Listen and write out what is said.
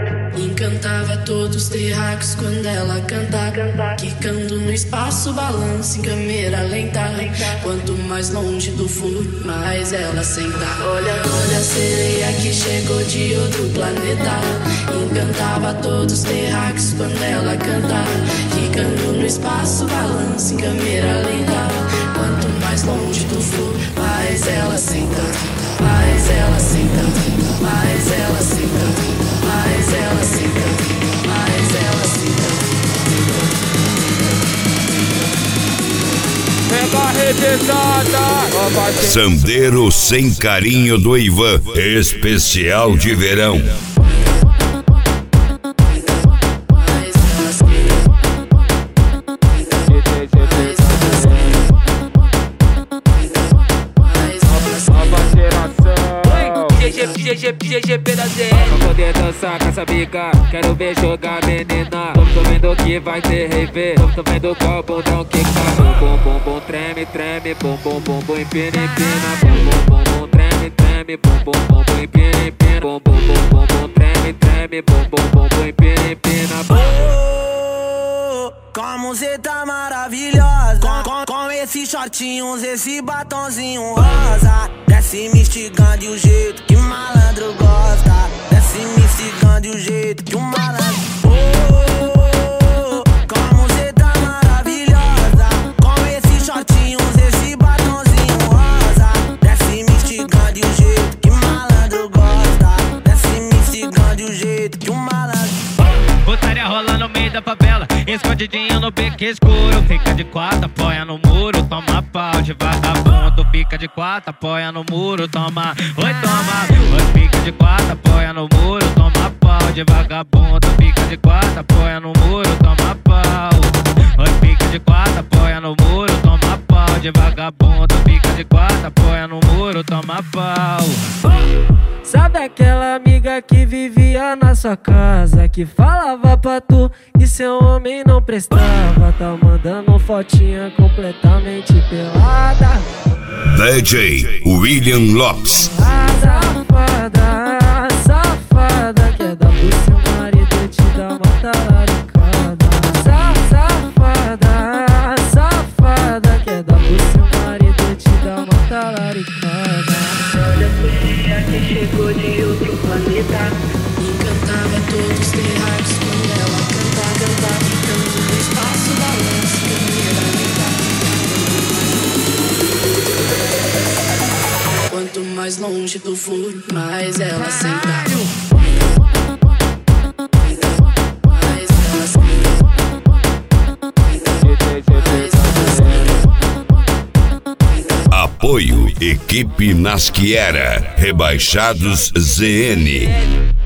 Encantava todos os terráqueos quando ela canta, quicando no espaço, balança em câmera lenta. Quanto mais longe do fundo, mais ela senta. Olha a sereia que chegou de outro planeta. Encantava todos os terráqueos quando ela canta, quicando no espaço, balança em câmera lenta. Quanto mais longe do fundo, mais ela senta. Mais ela senta, mais ela senta, mais ela senta, mais ela senta. Sandeiro Sem Carinho do Ivan, especial de verão. GGP da ZR. Pra poder dançar com essa bica, quero ver jogar menina. Tô vendo que vai ter rave, tô vendo qual bundão que tá. Bum bum bum treme, treme, bum bum bum bum empina, empina. Bum bum bum treme, treme, bum bum bum bum empina, empina. Bum bum bum bum treme, treme, bum bum bum bum empina, empina. Como cê tá maravilhosa, com esses shortinhos, esse batonzinho rosa. Desce me instigando de um jeito que malandro gosta. Desce me instigando de um jeito que malandro. Como cê tá maravilhosa, com esses shortinhos, esse batonzinho rosa. Desce me instigando de um jeito que malandro gosta. Desce me instigando de um jeito que malandro. Putaria rola no meio da favela, escondidinho no beco escuro. Fica de quatro, apoia no muro, toma pau de vagabundo. Fica de quatro, apoia no muro, toma. Oi, toma. Oi, fica de quatro, apoia no muro, toma pau de vagabundo. Fica de quatro, apoia no muro, toma pau. Oi, fica de quatro, apoia no muro, toma pau de vagabundo. Fica de quatro, apoia no muro, toma pau. Sabe aquela amiga que vivia na sua casa, que falava pra tu que seu homem não prestava? Tá mandando fotinha completamente pelada. DJ William Lopes. Safada, safada, quer dar pro seu marido te dar uma talaricada. Safada, safada, quer dar pro seu marido te dar uma talaricada. Olha a sereia que chegou de outro planeta. Encantava todos os terráqueos quando ela canta, quicando no espaço, balança em câmera lenta. Quanto mais longe do fundo, mais ela senta. Mais ela senta. Apoio Equipe Nasquiera, Rebaixados ZN.